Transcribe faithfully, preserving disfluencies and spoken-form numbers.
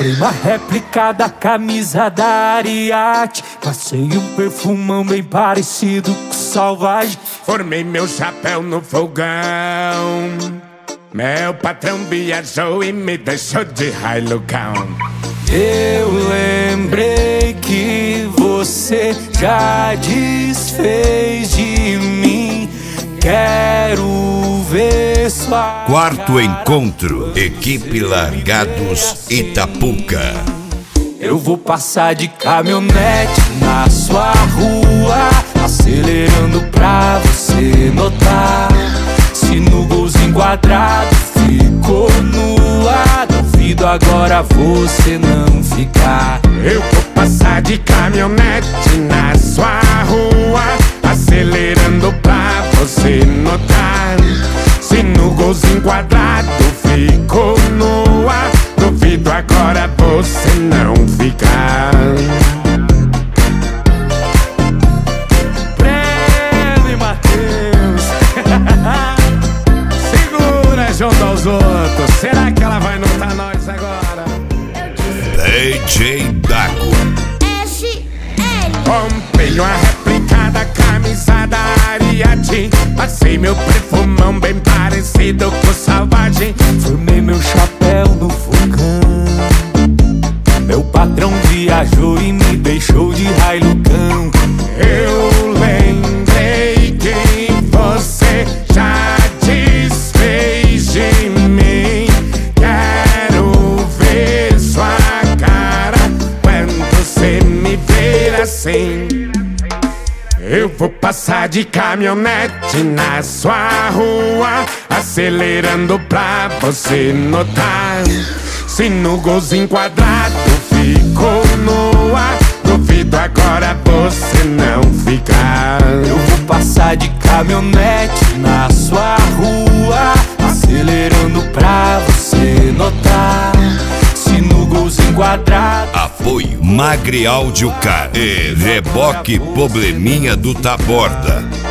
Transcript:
Comprei uma réplica da camisa da Ariat. Passei um perfumão bem parecido com Salvagem. Formei meu chapéu no fogão. Meu patrão viajou e me deixou de Hilux. Eu lembrei que você já desfez de mim. Quero ver sua Quarto cara. Encontro, equipe Largados Itapuca. Eu vou passar de caminhonete na sua rua, acelerando pra você notar. Se no golzinho quadrado ficou nua, duvido agora você não ficar. Eu vou passar de caminhonete na sua rua, acelerando pra você notar. Se no golzinho quadrado ficou nua, duvido agora você não ficar. Prêmio Matheus. Segura junto aos outros. Será que ela vai notar nós agora? D J Dago. S L. Comprei uma réplica da camisa da Ariat. Passei meu perfumão bem parecido com Salvagem. Formei meu chapéu no fogão. Meu patrão viajou e me deixou de Hilucão. Eu lembrei que você já desfez de mim. Quero ver sua cara quando você me ver assim. Eu vou passar de caminhonete na sua rua, acelerando pra você notar. Se no golzinho quadrado ficou nua, duvido agora você não ficar. Eu vou passar de caminhonete na sua rua, acelerando pra você notar. Se no golzinho quadrado. Apoio Magre Áudio Car e Reboque Probleminha do Taborda.